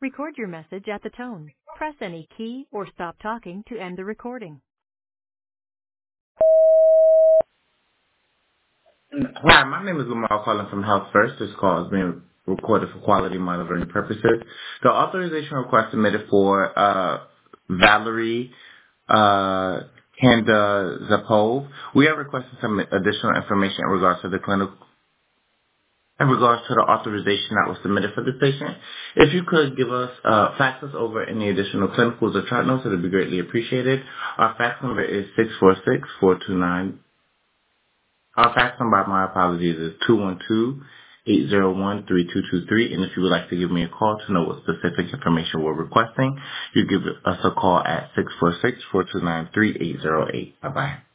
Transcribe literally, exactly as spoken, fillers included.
Record your message at the tone. Press any key or stop talking to end the recording. Hi, my name is Lamar calling from Health First. This call is being recorded for quality monitoring purposes. The authorization request submitted for uh, Valerie uh, Kanda Zapov. We are requesting some additional information in regards to the clinical, in regards to the authorization that was submitted for the patient. If you could give us, uh, fax us over any additional clinicals or chart notes, it would be greatly appreciated. Our fax number is six four six, four two nine. Our fax number, my apologies, is two one two, eight zero one, three two two three. And if you would like to give me a call to know what specific information we're requesting, you give us a call at six four six, four two nine, three eight zero eight. Bye-bye.